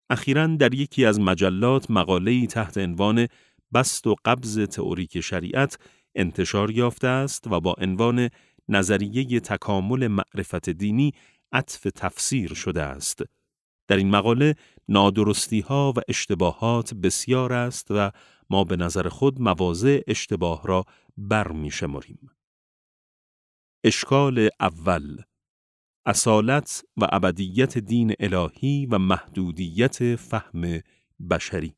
اخیراً در یکی از مجلات مقاله‌ای تحت عنوان بسط و قبض تئوریک شریعت انتشار یافته است و با عنوان نظریه تکامل معرفت دینی عطف تفسیر شده است. در این مقاله نادرستی‌ها و اشتباهات بسیار است و ما به نظر خود مواضع اشتباه را برمی‌شماریم. اشکال اول: اصالت و ابدیت دین الهی و محدودیت فهم بشری.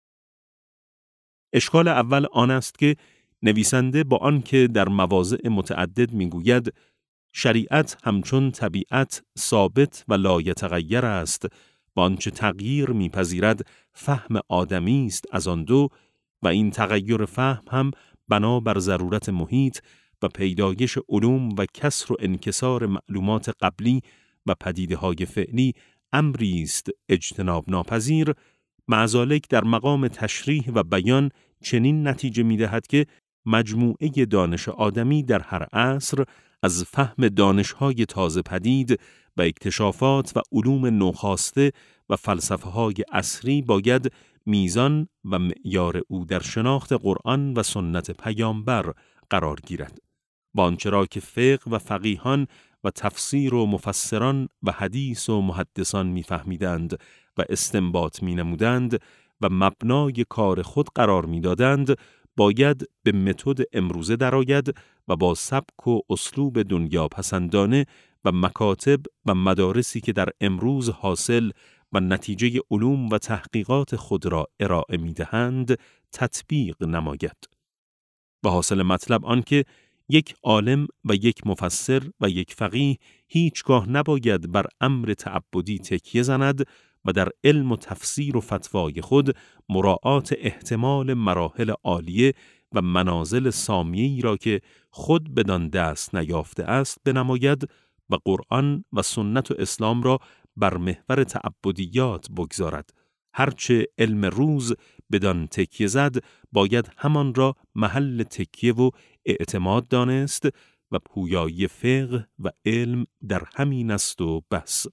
اشکال اول آن است که نویسنده با آنکه در مواضع متعدد میگوید شریعت همچون طبیعت ثابت و لایتغیر است و آنچه تغییر میپذیرد فهم آدمی است از آن دو و این تغییر فهم هم بنا بر ضرورت محیط و پیدایش علوم و کسر و انکسار معلومات قبلی و پدیده‌های فعلی امری است اجتناب ناپذیر، مع ذالک در مقام تشریح و بیان چنین نتیجه می‌دهد که مجموعه دانش آدمی در هر عصر از فهم دانش‌های تازه پدید و اکتشافات و علوم نوخاسته و فلسفه‌های عصری باید میزان و معیار او در شناخت قرآن و سنت پیامبر قرار گیرد. با آنچه را که فقه و فقیهان و تفسیر و مفسران و حدیث و محدثان می‌فهمیدند و استنباط می‌نمودند و مبنای کار خود قرار می‌دادند، باید به متد امروزه درآید و با سبک و اسلوب دنیا پسندانه و مکاتب و مدارسی که در امروز حاصل و نتیجه علوم و تحقیقات خود را ارائه می‌دهند تطبیق نماید. و حاصل مطلب آن که یک عالم و یک مفسر و یک فقیه هیچگاه نباید بر امر تعبدی تکیه زند و در علم و تفسیر و فتوای خود مراعات احتمال مراحل عالیه و منازل سامیه‌ای را که خود بدان دست نیافته است بنماید و قرآن و سنت و اسلام را بر محور تعبدیات بگذارد. هرچه علم روز بدان تکیه زد باید همان را محل تکیه و اعتماد دانست و پویایی فقه و علم در همین است و بس.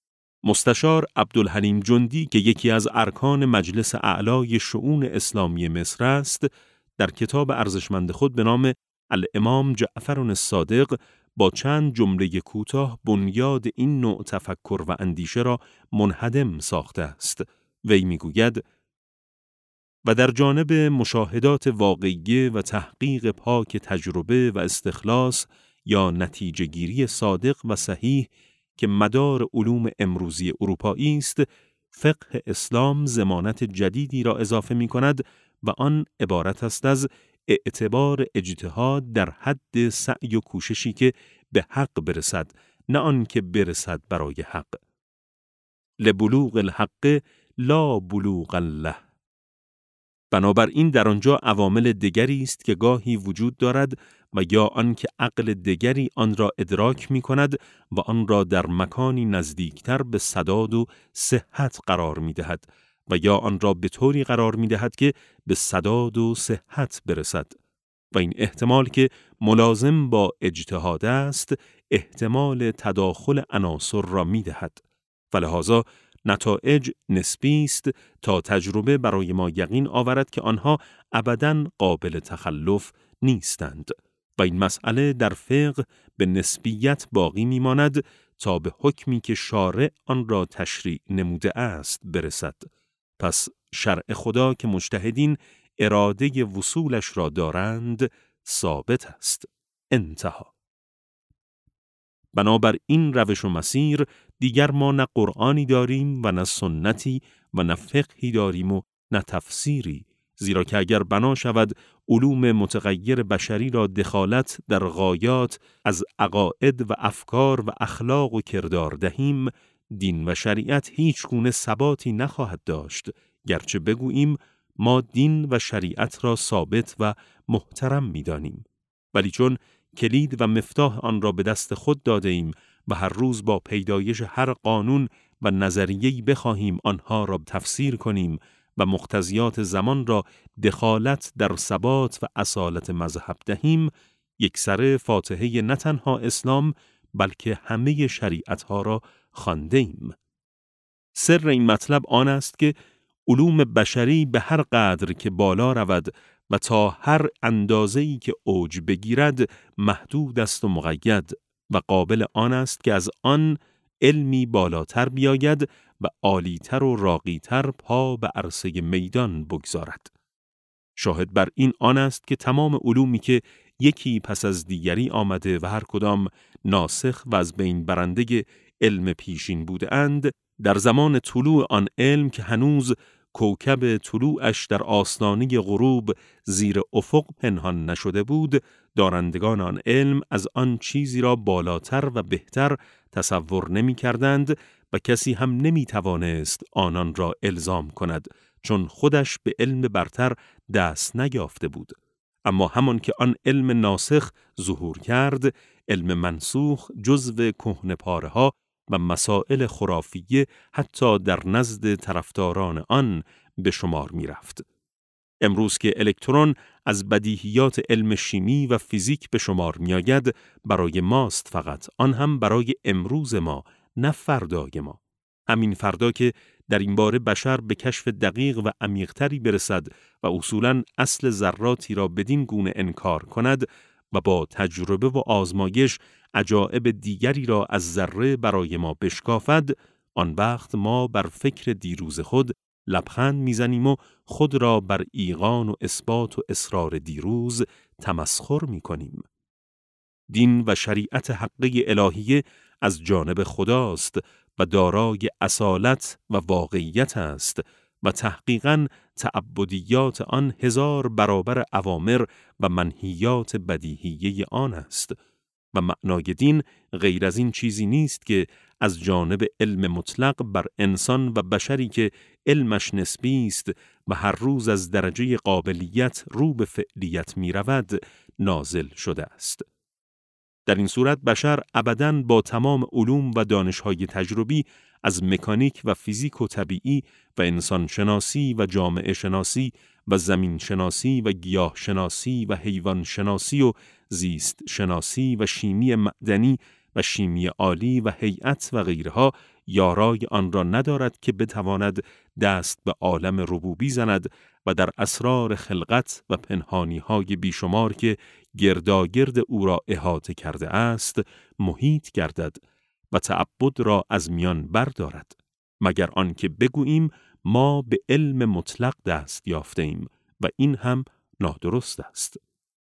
مستشار عبدالحلیم جندی که یکی از ارکان مجلس اعلای شؤون اسلامی مصر است، در کتاب ارزشمند خود به نام الامام جعفر الصادق با چند جمله کوتاه بنیاد این نوع تفکر و اندیشه را منهدم ساخته است. وی میگوید: و در جانب مشاهدات واقعی و تحقیق پاک تجربه و استخلاص یا نتیجه گیری صادق و صحیح که مدار علوم امروزی اروپایی است، فقه اسلام ضمانت جدیدی را اضافه می کند و آن عبارت است از اعتبار اجتهاد در حد سعی و کوششی که به حق برسد، نه آن که برسد برای حق. لبلوغ الحق لا بلوغ الله. بنابراین در آنجا عوامل دیگری است که گاهی وجود دارد و یا آنکه عقل دیگری آن را ادراک می کند و آن را در مکانی نزدیکتر به سداد و صحت قرار می دهد و یا آن را به طوری قرار می دهد که به سداد و صحت برسد. و این احتمال که ملازم با اجتهاد است، احتمال تداخل عناصر را می دهد. فلذا نتایج نسبی است تا تجربه برای ما یقین آورد که آنها ابداً قابل تخلف نیستند و این مسئله در فقه به نسبیت باقی میماند تا به حکمی که شارع آن را تشریع نموده است برسد. پس شرع خدا که مجتهدین اراده وصولش را دارند ثابت است. انتها. بنابر این روش و مسیر دیگر ما نه قرآنی داریم و نه سنتی و نه فقهی داریم و نه تفسیری، زیرا که اگر بنا شود علوم متغیر بشری را دخالت در غایات از عقاید و افکار و اخلاق و کردار دهیم، دین و شریعت هیچ گونه ثباتی نخواهد داشت، گرچه بگوییم ما دین و شریعت را ثابت و محترم می‌دانیم، ولی چون کلید و مفتاح آن را به دست خود داده ایم و هر روز با پیدایش هر قانون و نظریه‌ای بخواهیم آنها را تفسیر کنیم و مقتضیات زمان را دخالت در ثبات و اصالت مذهب دهیم، یکسره فاتحه نه تنها اسلام بلکه همه شریعتها را خوانده ایم. سر این مطلب آن است که علوم بشری به هر قدر که بالا رود و تا هر اندازه‌ای که اوج بگیرد محدود است و مقید و قابل آن است که از آن علمی بالاتر بیاید و عالیتر و راقیتر پا به عرصه میدان بگذارد. شاهد بر این آن است که تمام علومی که یکی پس از دیگری آمده و هر کدام ناسخ و از بین برنده علم پیشین بوده اند، در زمان طلوع آن علم که هنوز کوکب طلوعش در آستانه غروب زیر افق پنهان نشده بود، دارندگان آن علم از آن چیزی را بالاتر و بهتر تصور نمی کردند و کسی هم نمی توانست آنان را الزام کند، چون خودش به علم برتر دست نیافته بود. اما همان که آن علم ناسخ ظهور کرد، علم منسوخ جزو کهنه‌پاره‌ها و مسائل خرافیه حتی در نزد طرفداران آن به شمار می رفت. امروز که الکترون از بدیهیات علم شیمی و فیزیک به شمار می آید، برای ماست فقط، آن هم برای امروز ما، نه فردای ما. همین فردا که در این باره بشر به کشف دقیق و عمیق‌تری برسد و اصولاً اصل ذراتی را بدین گونه انکار کند و با تجربه و آزمایش عجایب دیگری را از ذره برای ما بشکافد، آن وقت ما بر فکر دیروز خود لبخند میزنیم و خود را بر ایقان و اثبات و اصرار دیروز تمسخر میکنیم. دین و شریعت حقه الهیه از جانب خداست و دارای اصالت و واقعیت است و تحقیقاً تعبدیات آن 1000 برابر اوامر و منهیات بدیهیه آن است و معنای دین غیر از این چیزی نیست که از جانب علم مطلق بر انسان و بشری که علمش نسبی است و هر روز از درجه قابلیت رو به فعلیت می رود نازل شده است. در این صورت بشر ابداً با تمام علوم و دانش‌های تجربی از مکانیک و فیزیک و طبیعی و انسان شناسی و جامعه شناسی و زمین شناسی و گیاه شناسی و حیوان شناسی و زیست شناسی و شیمی معدنی و شیمی عالی و هیئت و غیرها یارای آن را ندارد که بتواند دست به عالم ربوبی زند و در اسرار خلقت و پنهانی‌های بیشمار که گرداگرد او را احاطه کرده است محیط گردد و تعبد را از میان بردارد، مگر آنکه بگوییم ما به علم مطلق دست یافته‌ایم و این هم نادرست است.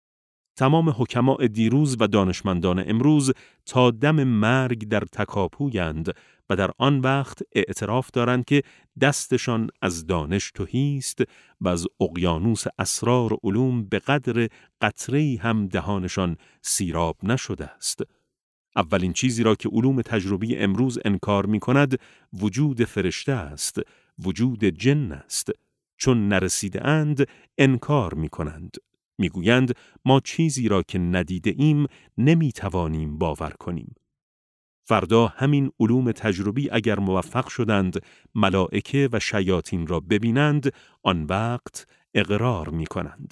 تمام حکماء دیروز و دانشمندان امروز تا دم مرگ در تکاپویند و در آن وقت اعتراف دارند که دستشان از دانش تهی است و از اقیانوس اسرار و علوم به قدر قطره‌ای هم دهانشان سیراب نشده است. اولین چیزی را که علوم تجربی امروز انکار می کند وجود فرشته است، وجود جن است. چون نرسیده اند انکار می کنند. می گویند ما چیزی را که ندیده ایم نمی توانیم باور کنیم. فردا همین علوم تجربی اگر موفق شدند ملائکه و شیاطین را ببینند، آن وقت اقرار می کنند.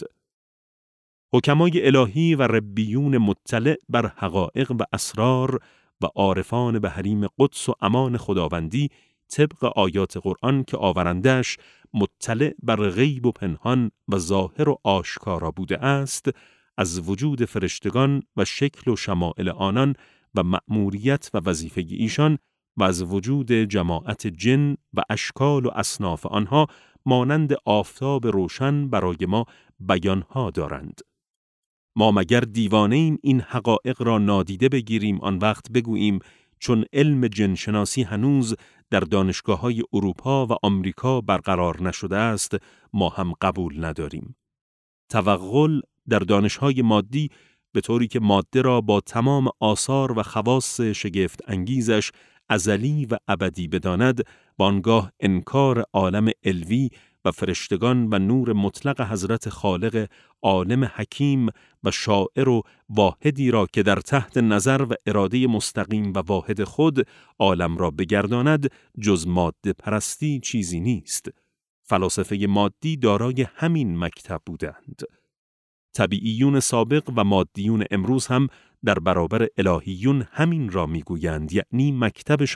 حکمای الهی و ربیون مطلع بر حقایق و اسرار و عارفان به حریم قدس و امان خداوندی طبق آیات قرآن که آورندش مطلع بر غیب و پنهان و ظاهر و آشکارا بوده است، از وجود فرشتگان و شکل و شمائل آنان و مأموریت و وظیفه ایشان و از وجود جماعت جن و اشکال و اصناف آنها مانند آفتاب روشن برای ما بیانها دارند. ما مگر دیوانه این حقایق را نادیده بگیریم آن وقت بگوییم چون علم جنشناسی هنوز در دانشگاه‌های اروپا و آمریکا برقرار نشده است ما هم قبول نداریم. توغل در دانش‌های مادی به طوری که ماده را با تمام آثار و خواص شگفت انگیزش ازلی و ابدی بداند، بانگاه انکار عالم علوی و فرشتگان و نور مطلق حضرت خالق عالم حکیم و شاعر و واحدی را که در تحت نظر و اراده مستقیم و واحد خود عالم را بگرداند جز ماده پرستی چیزی نیست. فلاسفه مادی دارای همین مکتب بودند. طبیعیون سابق و مادیون امروز هم در برابر الهیون همین را میگویند، یعنی مکتبشان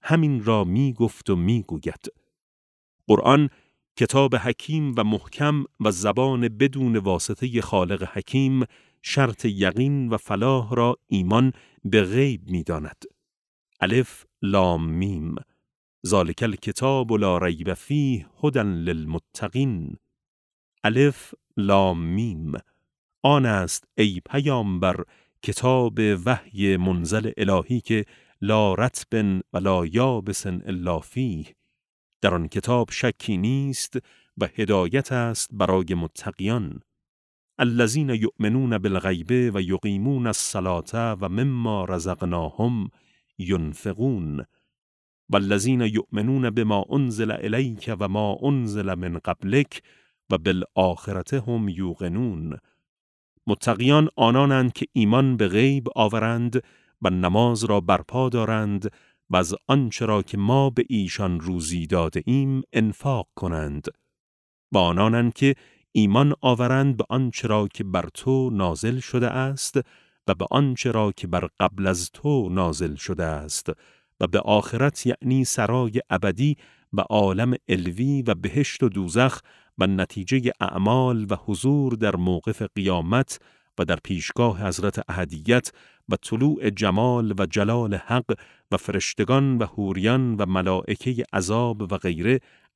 همین را می گفت و می گوید. قرآن کتاب حکیم و محکم و زبان بدون واسطه خالق حکیم شرط یقین و فلاح را ایمان به غیب می داند. الف لام میم ذالک الکتاب لا ریب فیه هدی للمتقین. الف لام میم آن است ای پیامبر کتاب وحی منزل الهی که لا رطب ولا یابس الا فیه، در آن کتاب شکی نیست و هدایت است برای متقیان. الذین یؤمنون بالغیب و یقیمون الصلاة و مما رزقناهم ینفقون والذین یؤمنون بما انزل الیک و ما انزل من قبلک و بالآخرة هم یوقنون. متقیان آنانند که ایمان به غیب آورند و نماز را برپا دارند و از آنچه را که ما به ایشان روزی داده ایم انفاق کنند و آنانند که ایمان آورند به آنچه را که بر تو نازل شده است و به آنچه را که بر قبل از تو نازل شده است و به آخرت یعنی سرای ابدی و عالم علوی و بهشت و دوزخ و نتیجه اعمال و حضور در موقف قیامت و در پیشگاه حضرت احدیت و طلوع جمال و جلال حق و فرشتگان و حوریان و ملائکه عذاب و غیره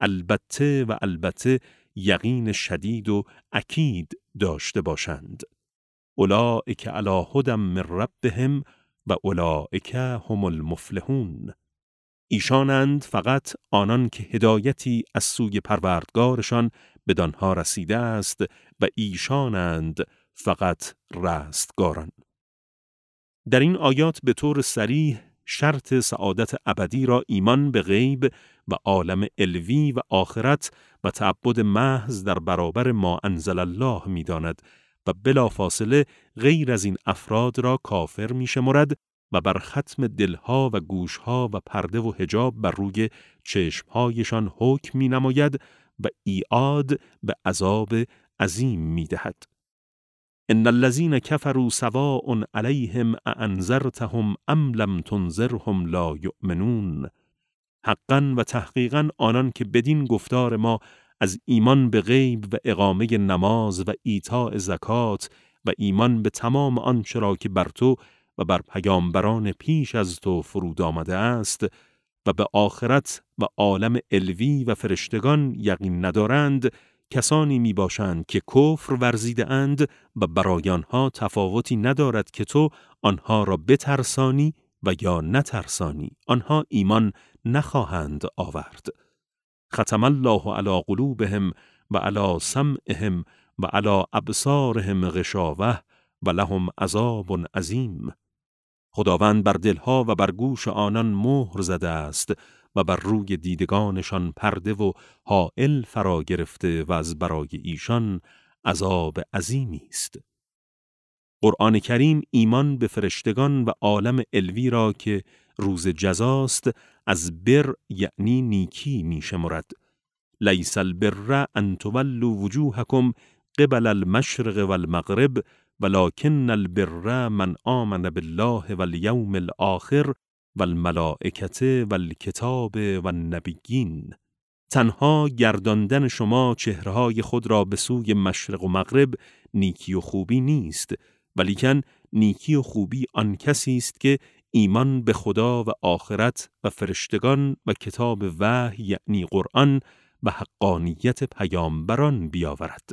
البته یقین شدید و اکید داشته باشند. اولئک علی هدی من ربهم و اولئک هم المفلحون. ایشانند فقط آنان که هدایتی از سوی پروردگارشان بدانها رسیده است و ایشانند فقط رستگاران. در این آیات به طور صریح شرط سعادت ابدی را ایمان به غیب و عالم علوی و آخرت و تعبد محض در برابر ما انزل الله می داند و بلافاصله غیر از این افراد را کافر می شمرد و بر ختم دلها و گوشها و پرده و حجاب بر روی چشمهایشان حکم می نماید و ایعاد به عذاب عظیم می دهد. ان الذین کفروا سواء علیهم اانذرتهم ام لم تنذرهم لا یؤمنون. حقا و تحقیقا آنان که بدین گفتار ما از ایمان به غیب و اقامه نماز و ایتاء زکات و ایمان به تمام آنچه را که بر تو و بر پیامبران پیش از تو فرود آمده است و به آخرت و عالم علوی و فرشتگان یقین ندارند، کسانی می باشند که کفر ورزیده اند و برای آنها تفاوتی ندارد که تو آنها را بترسانی و یا نترسانی، آنها ایمان نخواهند آورد. ختم الله علی قلوبهم و علی سمعهم و علی ابصارهم غشاوة و لهم عذاب عظیم. خداوند بر دلها و بر گوش آنان مهر زده است و بر روی دیدگانشان پرده و حائل فرا گرفته و از برای ایشان عذاب عظیمی است. قرآن کریم ایمان به فرشتگان و عالم علوی را که روز جزاست از بر یعنی نیکی می شمرد. لیس البر ان تولوا وجوهکم قبل المشرق والمغرب ولكن البر من آمن بالله والیوم الآخر والملائکة والکتاب والنبیین. تنها گرداندن شما چهره‌های خود را به سوی مشرق و مغرب نیکی و خوبی نیست، ولیکن نیکی و خوبی آن کسی است که ایمان به خدا و آخرت و فرشتگان و کتاب وحی یعنی قرآن و حقانیت پیامبران بیاورد.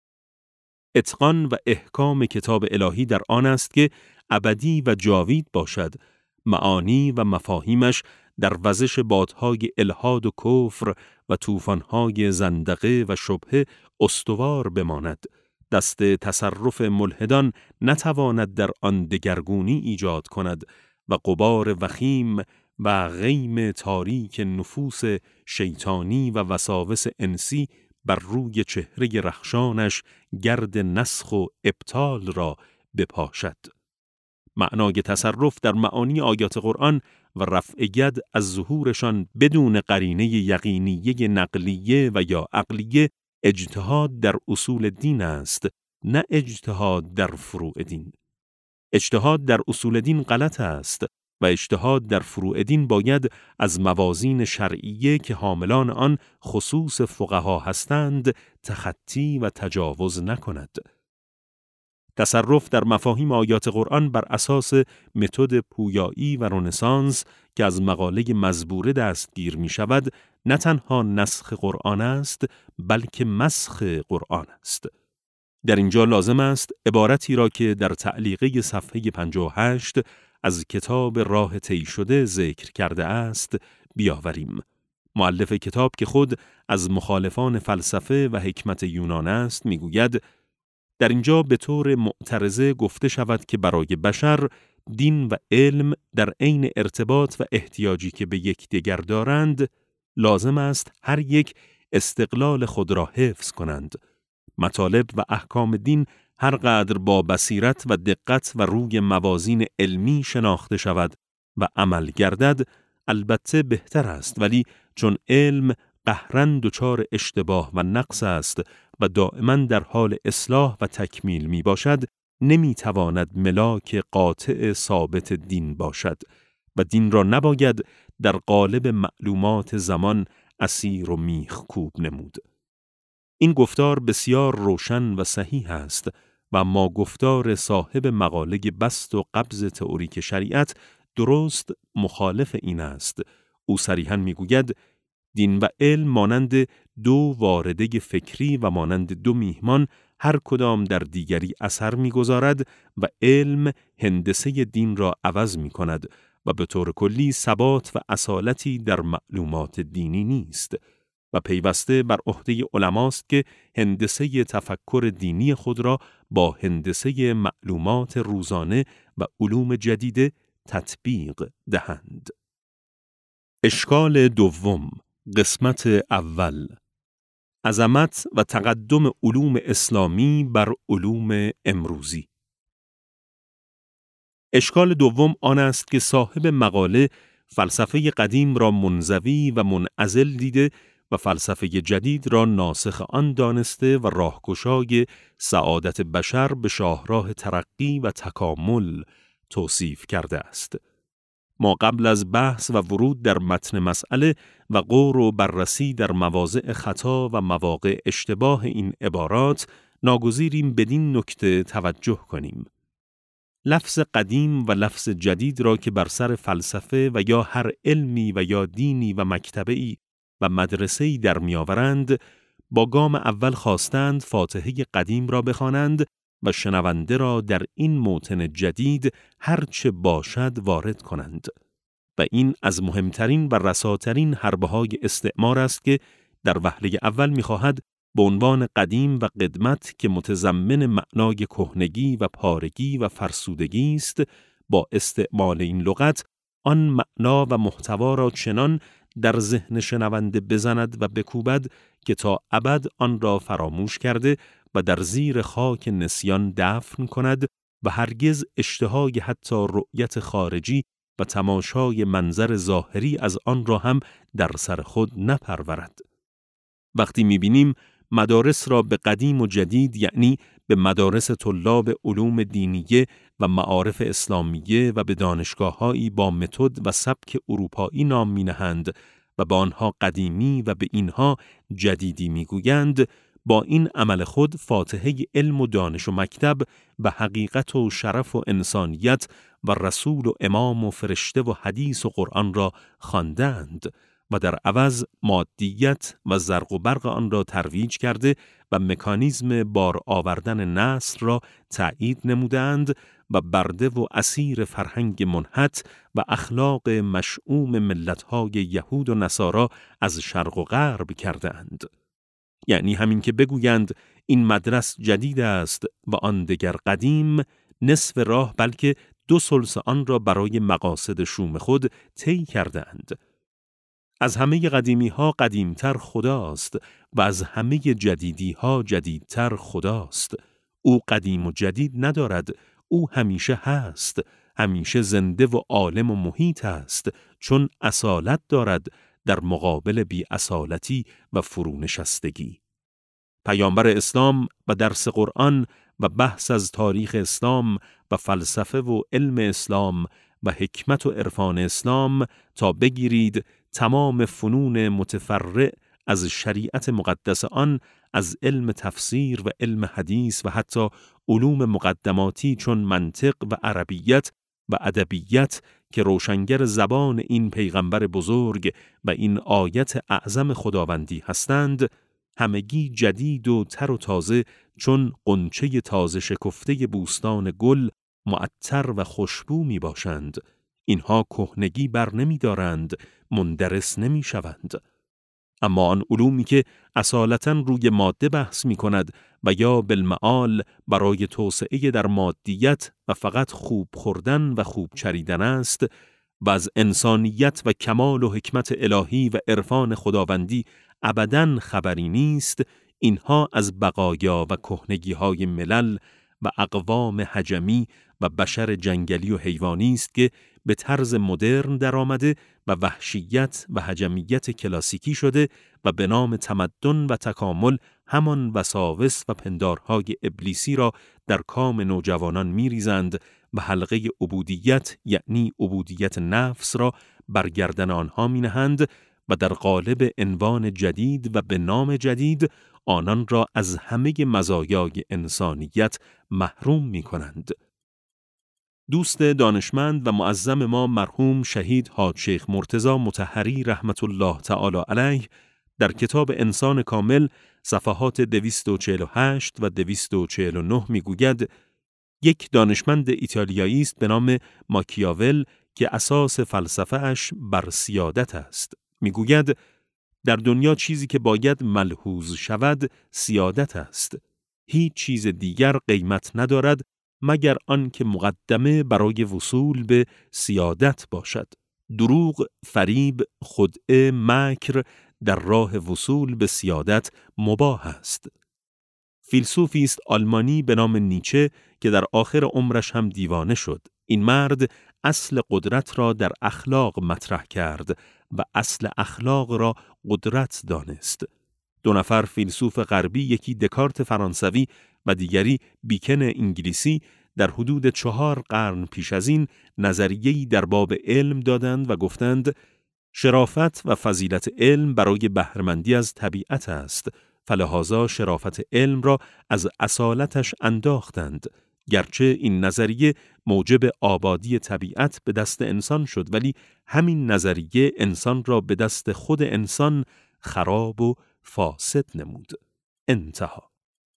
اتقان و احکام کتاب الهی در آن است که ابدی و جاوید باشد، معانی و مفاهیمش در وزش بادهای الحاد و کفر و طوفان‌های زندقه و شبهه استوار بماند. دست تصرف ملحدان نتواند در آن دگرگونی ایجاد کند و غبار وخیم و غیم تاریک نفوس شیطانی و وساوس انسی بر روی چهره رخشانش گرد نسخ و ابطال را بپاشد. معنای تصرف در معانی آیات قرآن و رفع ید از ظهورشان بدون قرینه یقینیه نقلیه و یا عقلیه اجتهاد در اصول دین است، نه اجتهاد در فروع دین. اجتهاد در اصول دین غلط است و اجتهاد در فروع دین باید از موازین شرعیه که حاملان آن خصوص فقها هستند تخطی و تجاوز نکند. تصرف در مفاهیم آیات قرآن بر اساس متد پویایی و رنسانس که از مقاله مزبوره دستگیر می شود، نه تنها نسخ قرآن است، بلکه مسخ قرآن است. در اینجا لازم است عبارتی را که در تعلیقه صفحه 58 از کتاب راه طی شده ذکر کرده است بیاوریم. مؤلف کتاب که خود از مخالفان فلسفه و حکمت یونان است میگوید در اینجا به طور معترضه گفته شود که برای بشر دین و علم در عین ارتباط و احتیاجی که به یکدیگر دارند لازم است هر یک استقلال خود را حفظ کنند. مطالب و احکام دین هر قدر با بصیرت و دقت و روی موازین علمی شناخته شود و عمل گردد البته بهتر است، ولی چون علم قهراً دچار اشتباه و نقص است و دائما در حال اصلاح و تکمیل می باشد، نمی تواند ملاک قاطع ثابت دین باشد و دین را نباید در قالب معلومات زمان اسیر و میخکوب نمود. این گفتار بسیار روشن و صحیح است و ما گفتار صاحب مقاله بسط و قبض تئوریک شریعت درست مخالف این است. او صریحاً میگوید دین و علم مانند دو وارده فکری و مانند دو میهمان هر کدام در دیگری اثر میگذارد و علم هندسه دین را عوض میکند و به طور کلی ثبات و اصالتی در معلومات دینی نیست و پیوسته بر عهده علماست که هندسه تفکر دینی خود را با هندسه معلومات روزانه و علوم جدید تطبیق دهند. اشکال دوم، قسمت اول، عظمت و تقدم علوم اسلامی بر علوم امروزی. اشکال دوم آن است که صاحب مقاله فلسفه قدیم را منزوی و منعزل دیده و فلسفه جدید را ناسخ آن دانسته و راهگشای سعادت بشر به شاهراه ترقی و تکامل توصیف کرده است. ما قبل از بحث و ورود در متن مسئله و غور و بررسی در مواضع خطا و مواقع اشتباه این عبارات ناگزیریم بدین نکته توجه کنیم. لفظ قدیم و لفظ جدید را که بر سر فلسفه و یا هر علمی و یا دینی و مکتبه‌ای و مدرسه‌ای در می‌آورند، با گام اول خواستند فاتحه قدیم را بخوانند و شنونده را در این موطن جدید هرچه باشد وارد کنند. و این از مهمترین و رساترین حربه‌های استعمار است که در وهله اول می‌خواهد به عنوان قدیم و قدمت که متضمن معنای کهنگی و پارگی و فرسودگی است، با استعمال این لغت آن معنا و محتوا را چنان در ذهن شنونده بزند و بکوبد که تا ابد آن را فراموش کرده و در زیر خاک نسیان دفن کند و هرگز اشتهای حتی رؤیت خارجی و تماشای منظر ظاهری از آن را هم در سر خود نپرورد. وقتی می‌بینیم مدارس را به قدیم و جدید، یعنی به مدارس طلاب علوم دینیه و معارف اسلامیه و به دانشگاه‌هایی با متد و سبک اروپایی نام می‌نهند و با آنها قدیمی و به اینها جدیدی می‌گویند، با این عمل خود فاتحه علم و دانش و مکتب و حقیقت و شرف و انسانیت و رسول و امام و فرشته و حدیث و قرآن را خواندند و در عوض مادیت و زرق و برق آن را ترویج کرده و مکانیزم بار آوردن نسل را تأیید نمودند و برده و اسیر فرهنگ منحت و اخلاق مشؤوم ملت‌های یهود و نصارا از شرق و غرب کردند. یعنی همین که بگویند این مدرس جدید است و آن دگر قدیم، نصف راه بلکه 2/3 آن را برای مقاصد شوم خود طی کردند. از همه قدیمی ها قدیمتر خداست و از همه جدیدی ها جدیدتر خداست. او قدیم و جدید ندارد، او همیشه هست، همیشه زنده و عالم و محیط است، چون اصالت دارد در مقابل بی اصالتی و فرونشستگی. پیامبر اسلام و درس قرآن و بحث از تاریخ اسلام و فلسفه و علم اسلام و حکمت و عرفان اسلام تا بگیرید تمام فنون متفرع از شریعت مقدس آن، از علم تفسیر و علم حدیث و حتی علوم مقدماتی چون منطق و عربیت و ادبیت که روشنگر زبان این پیغمبر بزرگ و این آیت اعظم خداوندی هستند، همگی جدید و تر و تازه چون غنچه تازه شکفته بوستان گل معطر و خوشبو می باشند. اینها کهنگی بر نمی دارند، مندرس نمی شوند. اما آن علومی که اصالتاً روی ماده بحث می کند و یا بالمعال برای توسعه در مادیت و فقط خوب خوردن و خوب چریدن است و از انسانیت و کمال و حکمت الهی و عرفان خداوندی ابداً خبری نیست، اینها از بقایا و کهنگی‌های ملل و اقوام هجمی و بشر جنگلی و حیوانی است که به طرز مدرن درآمده و وحشیت و هجمیت کلاسیکی شده و به نام تمدن و تکامل همان وساوس و پندارهای ابلیسی را در کام نوجوانان می‌ریزند و حلقه عبودیت یعنی عبودیت نفس را بر گردن آنها می‌نهند و در قالب عنوان جدید و به نام جدید آنان را از همه مزایای انسانیت محروم می‌کنند. دوست دانشمند و معظم ما مرحوم شهید حاج شیخ مرتضی مطهری رحمت الله تعالی علیه در کتاب انسان کامل صفحات 248 و 249 میگوید یک دانشمند ایتالیایی است به نام ماکیاول که اساس فلسفه اش بر سیادت است. میگوید در دنیا چیزی که باید ملحوظ شود سیادت است. هیچ چیز دیگر قیمت ندارد مگر آن که مقدمه برای وصول به سیادت باشد. دروغ، فریب، خدعه، مکر در راه وصول به سیادت مباح است. فیلسوفی است آلمانی به نام نیچه که در آخر عمرش هم دیوانه شد. این مرد اصل قدرت را در اخلاق مطرح کرد و اصل اخلاق را قدرت دانست. دو نفر فیلسوف غربی، یکی دکارت فرانسوی و دیگری بیکن انگلیسی، در حدود 4 قرن پیش از این نظریه‌ای در باب علم دادند و گفتند شرافت و فضیلت علم برای بهره‌مندی از طبیعت است، فلهذا شرافت علم را از اصالتش انداختند. گرچه این نظریه موجب آبادی طبیعت به دست انسان شد، ولی همین نظریه انسان را به دست خود انسان خراب و فاسد نمود. انتها.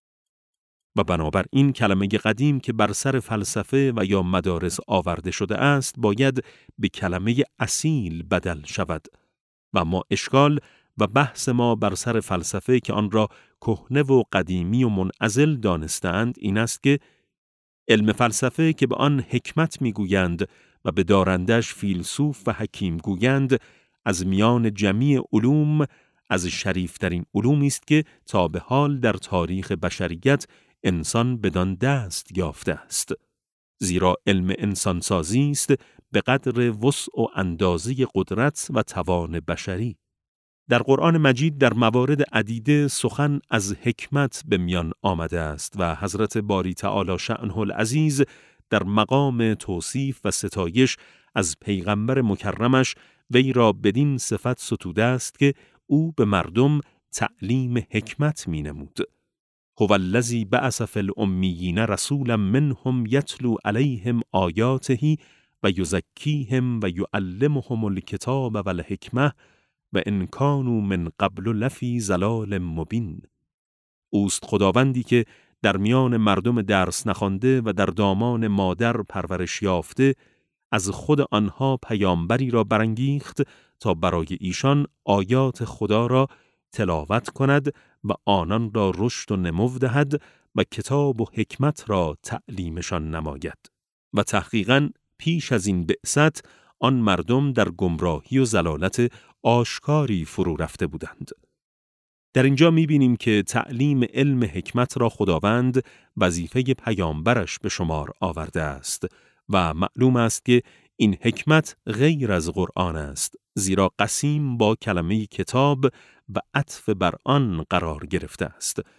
و بنابراین کلمه قدیم که بر سر فلسفه و یا مدارس آورده شده است باید به کلمه اصیل بدل شود و ما اشکال و بحث ما بر سر فلسفه که آن را کهنه و قدیمی و منعزل دانستند این است که علم فلسفه که به آن حکمت میگویند و به دارندش فیلسوف و حکیم گویند از میان جمیع علوم از شریفترین علومی است که تا به حال در تاریخ بشریت انسان بدان دست یافته است. زیرا علم انسانسازی است به قدر وسع و اندازه قدرت و توان بشری. در قرآن مجید در موارد عدیده سخن از حکمت به میان آمده است و حضرت باری تعالی شأنه العزیز در مقام توصیف و ستایش از پیغمبر مکرمش وی را بدین صفت ستوده است که او به مردم تعلیم حکمت می نمود. هو الذی بعث فی الامیین رسولا منهم یتلو علیهم آیاته و یزکیهم و یعلمهم الکتاب و الحکمه و ان کانوا من قبل لفی ضلال مبین. اوست خداوندی که در میان مردم درس نخوانده و در دامان مادر پرورش یافته از خود آنها پیامبری را برانگیخت تا برای ایشان آیات خدا را تلاوت کند و آنان را رشد و نمو دهد و کتاب و حکمت را تعلیمشان نماید. و تحقیقاً پیش از این بعثت آن مردم در گمراهی و ضلالت آشکاری فرو رفته بودند. در اینجا می‌بینیم که تعلیم علم حکمت را خداوند وظیفه پیامبرش به شمار آورده است و معلوم است که این حکمت غیر از قرآن است، زیرا قسیم با کلمه کتاب و عطف بر آن قرار گرفته است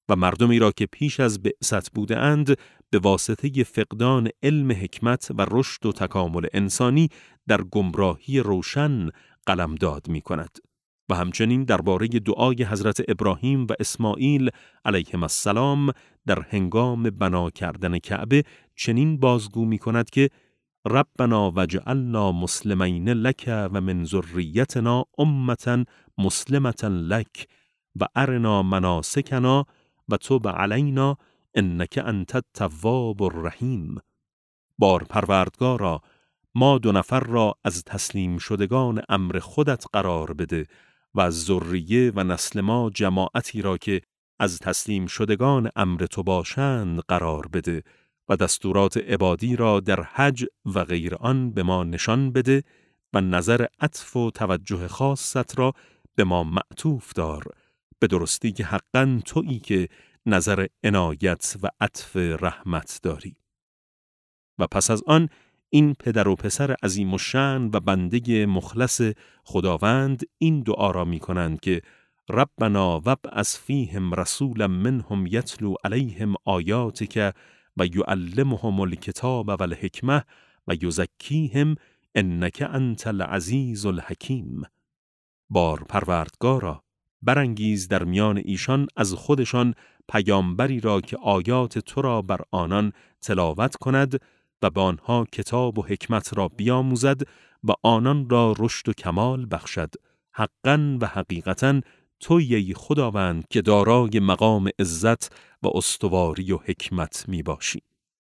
و مردمی را که پیش از بعثت بودند به واسطه فقدان علم حکمت و رشد و تکامل انسانی در گمراهی روشن قلمداد می‌کند. و همچنین درباره دعای حضرت ابراهیم و اسماعیل علیهم السلام در هنگام بنا کردن کعبه چنین بازگو می‌کند که ربنا وجعلنا مسلمین لک و من ذریتنا امة مسلمة لک و ارنا مناسکنا و تب علینا انک انت التواب الرحیم. بار پروردگارا، ما 2 نفر را از تسلیم شدگان امر خودت قرار بده و از ذریه و نسل ما جماعتی را که از تسلیم شدگان امر تو باشند قرار بده و دستورات عبادی را در حج و غیر آن به ما نشان بده و نظر عطف و توجه خاصت را به ما معطوف دار، به درستی که حقاً تویی که نظر عنایت و عطف رحمت داری. و پس از آن این پدر و پسر عظیم الشأن و بنده مخلص خداوند این دعا را می کنند که ربنا وابعث فیهم رسولا منهم یتلو علیهم آیاتک و یعلمهم الکتاب و الحکمه و یزکیهم انک انت العزیز الحکیم. بار پروردگارا، برانگیز در میان ایشان از خودشان پیامبری را که آیات تو را بر آنان تلاوت کند و به آنها کتاب و حکمت را بیاموزد و آنان را رشد و کمال بخشد. حقاً و حقیقتاً تویی خداوند که دارای مقام عزت و استواری و حکمت می باشی.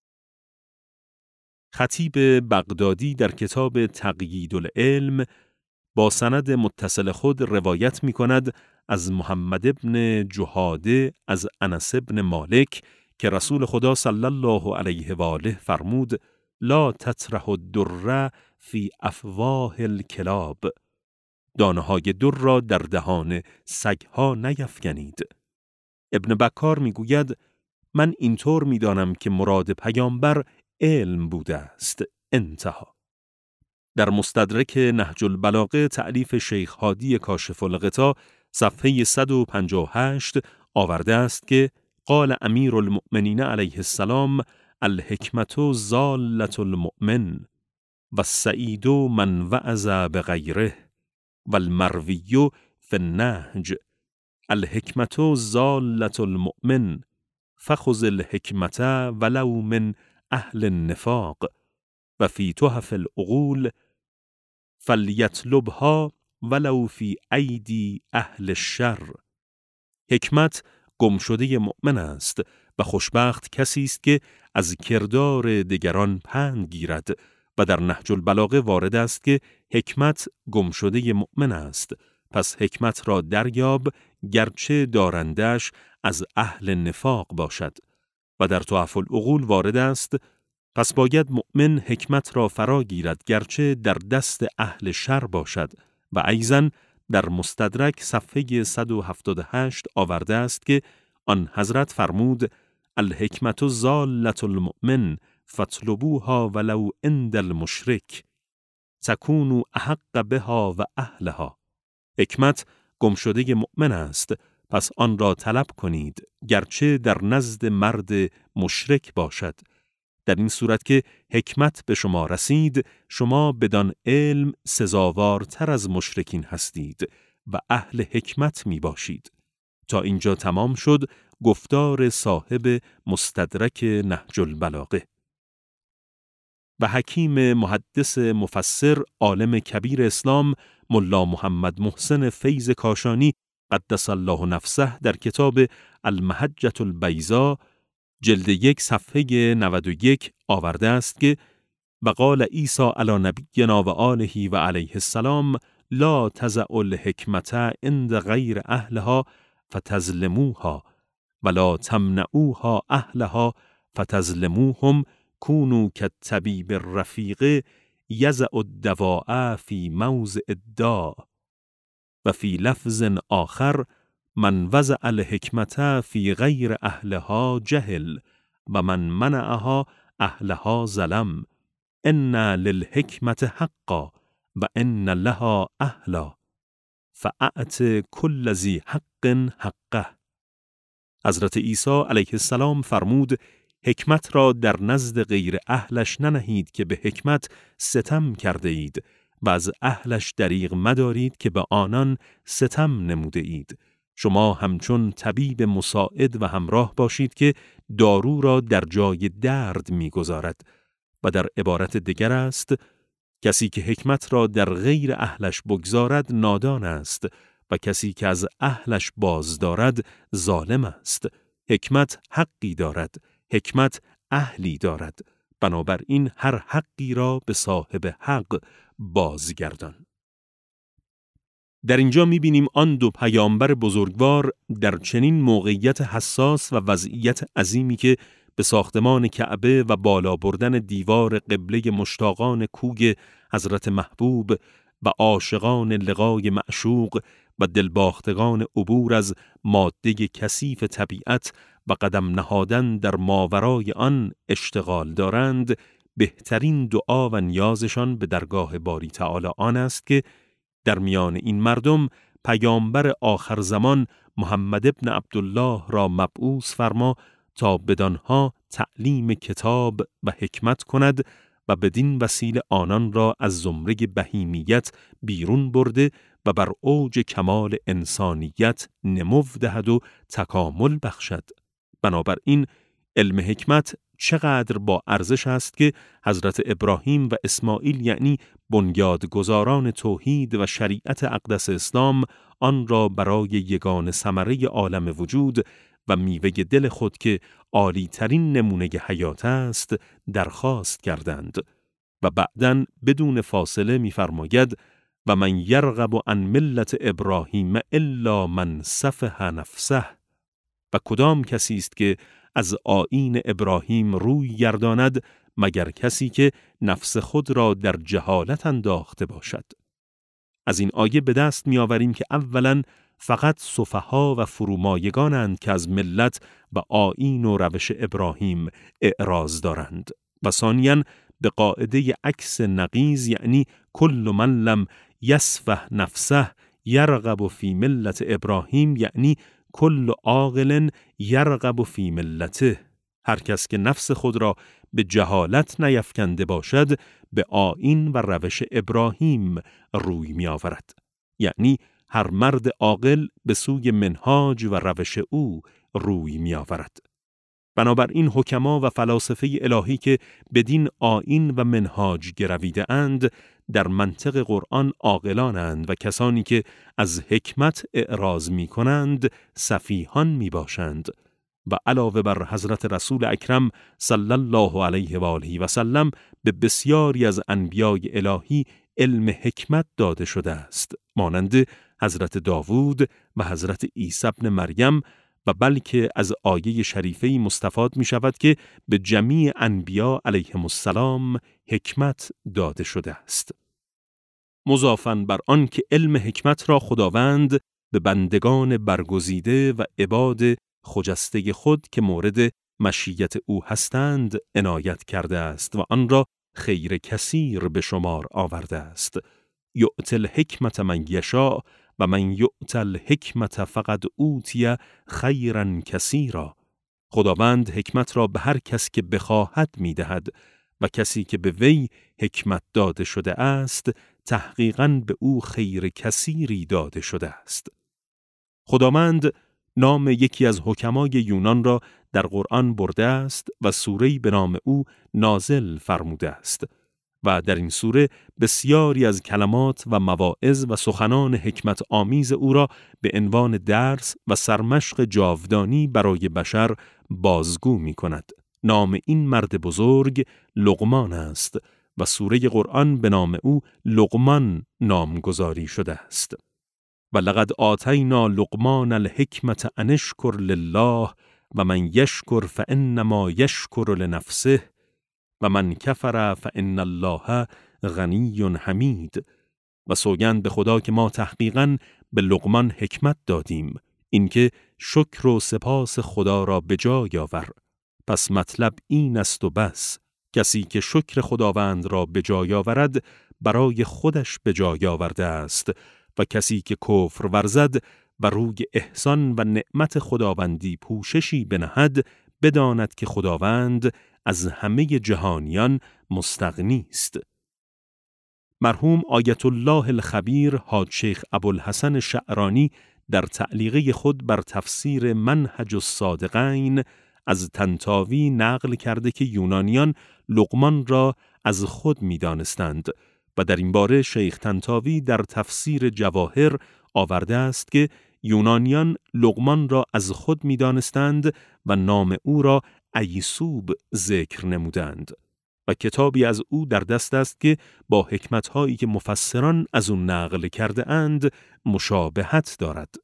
خطیب بغدادی در کتاب تقیید العلم با سند متصل خود روایت می کند از محمد ابن جهاده از انس ابن مالک که رسول خدا صلی الله علیه و آله فرمود لا تطرح الدر فی افواه الکلاب، دانه‌های در را در دهان سگ‌ها نیفکنید. ابن بکار میگوید من اینطور میدانم که مراد پیامبر علم بوده است. انتها. در مستدرک نهج البلاغه تألیف شیخ هادی کاشف الغطا صفحه 158 آورده است که قال امیر المؤمنین علیه السلام الحکمت ضالة المؤمن و السعید من وعظ بغیره و المروی فی النهج الحکمت ضالة المؤمن فخذ الحکمت ولو من اهل النفاق و فی تحف العقول فلیطلبها ولو فی ایدی اهل الشر. حکمت گمشده مؤمن است و خوشبخت کسی است که از کردار دیگران پند گیرد و در نهج البلاغه وارد است که حکمت گمشده مؤمن است. پس حکمت را دریاب گرچه دارندش از اهل نفاق باشد. و در تحف العقول وارد است پس باید مؤمن حکمت را فرا گیرد گرچه در دست اهل شر باشد. و ایضاً در مستدرک صفحه 178 آورده است که آن حضرت فرمود الحکمت ضالة المؤمن فاطلبوها ولو عند المشرک تکونوا احق بها و اهلها. حکمت گمشده مؤمن است، پس آن را طلب کنید گرچه در نزد مرد مشرک باشد. در این صورت که حکمت به شما رسید شما بدان علم سزاوارتر از مشرکین هستید و اهل حکمت می باشید. تا اینجا تمام شد گفتار صاحب مستدرک نهج البلاغه. و حکیم محدث مفسر عالم کبیر اسلام ملا محمد محسن فیض کاشانی قدس الله نفسه در کتاب المحجة البیضاء جلد 1 صفحه 91 آورده است که وقال عیسی علی نبینا و آله و علیه السلام لا تضع الحکمت عند غیر اهلها فتظلموها ولا تمنعوها اهلها فتظلموهم کونوا کالطبیب الرفیق یضع الدواء فی موضع الداء و فی لفظ آخر من وضع الحکمت فی غیر اهلها جهل و من منعها اهلها ظلم ان للحکمت حقا و ان لها اهلا فاعط کل ذی حق حقه. حضرت عیسی علیه السلام فرمود حکمت را در نزد غیر اهلش ننهید که به حکمت ستم کرده اید و از اهلش دریغ مدارید که به آنان ستم نموده اید. شما همچون طبیب مساعد و همراه باشید که دارو را در جای درد می‌گذارد. و در عبارت دیگر است کسی که حکمت را در غیر اهلش بگذارد نادان است و کسی که از اهلش باز دارد ظالم است. حکمت حقی دارد، حکمت اهلی دارد، بنابراین هر حقی را به صاحب حق بازگردان. در اینجا می‌بینیم آن دو پیامبر بزرگوار در چنین موقعیت حساس و وضعیت عظیمی که به ساختمان کعبه و بالا بردن دیوار قبله مشتاقان کوی حضرت محبوب و عاشقان لقای معشوق و دلباختگان عبور از ماده کثیف طبیعت و قدم نهادن در ماورای آن اشتغال دارند، بهترین دعا و نیازشان به درگاه باری تعالی آن است که در میان این مردم پیامبر آخر زمان محمد ابن عبدالله را مبعوث فرما تا بدانها تعلیم کتاب و حکمت کند و بدین وسیله آنان را از زمره بهیمیت بیرون برده و بر اوج کمال انسانیت نمو دهد و تکامل بخشد. بنابراین علم حکمت چقدر با ارزش است که حضرت ابراهیم و اسماعیل یعنی بنیادگذاران توحید و شریعت اقدس اسلام آن را برای یگان ثمره عالم وجود و میوه دل خود که عالی ترین نمونه حیات است درخواست کردند و بعداً بدون فاصله می‌فرماید و من یرغب عن ملت ابراهیم الا من سفه نفسه، و کدام کسی است که از آیین ابراهیم روی گرداند مگر کسی که نفس خود را در جهالت انداخته باشد. از این آیه به دست می‌آوریم که اولاً فقط سفها و فرومایگانند که از ملت و آیین و روش ابراهیم اعراض دارند و ثانیاً به قاعده عکس نقیض یعنی کل من لم یسفه نفسه یرغب فی ملت ابراهیم یعنی کل عاقل یرغب فی ملته. هر کس که نفس خود را به جهالت نیفکنده باشد به آیین و روش ابراهیم روی می آورد. یعنی هر مرد عاقل به سوی منهاج و روش او روی می آورد. بنابراین حکما و فلاسفه الهی که بدین آیین و منهاج گرویده اند در منطق قرآن عاقلانند و کسانی که از حکمت اعراض می کنند سفیهان می باشند. و علاوه بر حضرت رسول اکرم صلی الله علیه و آله و سلم به بسیاری از انبیای الهی علم حکمت داده شده است، مانند حضرت داوود و حضرت عیسی ابن مریم، و بلکه از آیه شریفه مستفاد می شود که به جمیع انبیا علیهم السلام حکمت داده شده است. مضافاً بر آن که علم حکمت را خداوند به بندگان برگزیده و عباد خجسته خود که مورد مشیت او هستند عنایت کرده است و آن را خیر کثیر به شمار آورده است. یؤتی الحکمت من یشاء و من یؤت الحکمت فقد اوتی خیرا کثیرا. خداوند حکمت را به هر کس که بخواهد می‌دهد و کسی که به وی حکمت داده شده است تحقیقاً به او خیر کثیری داده شده است. خداوند نام یکی از حکمای یونان را در قرآن برده است و سوره‌ای به نام او نازل فرموده است و در این سوره بسیاری از کلمات و مواعظ و سخنان حکمت آمیز او را به عنوان درس و سرمشق جاودانی برای بشر بازگو می کند. نام این مرد بزرگ لقمان است و سوره قرآن به نام او لقمان نامگذاری شده است. و لقد آتینا لقمان الحکمت ان اشکر لله و من یشکر فانما یشکر لنفسه و من کفر فان الله غنی حمید. و سوگند به خدا که ما تحقیقاً به لقمان حکمت دادیم، اینکه شکر و سپاس خدا را به جای آور. پس مطلب این است و بس، کسی که شکر خداوند را به جای آورد برای خودش به جای آورده است و کسی که کفر ورزد و روی احسان و نعمت خداوندی پوششی بنهد، بداند که خداوند از همه جهانیان مستغنی است. مرحوم آیت الله الخبیر حاج شیخ ابوالحسن شعرانی در تعلیقه خود بر تفسیر منهج الصادقین از طنطاوی نقل کرده که یونانیان لقمان را از خود می‌دانستند و در این باره شیخ طنطاوی در تفسیر جواهر آورده است که یونانیان لقمان را از خود می‌دانستند و نام او را ایسوب ذکر نمودند و کتابی از او در دست است که با حکمت‌هایی که مفسران از او نقل کرده اند مشابهت دارد.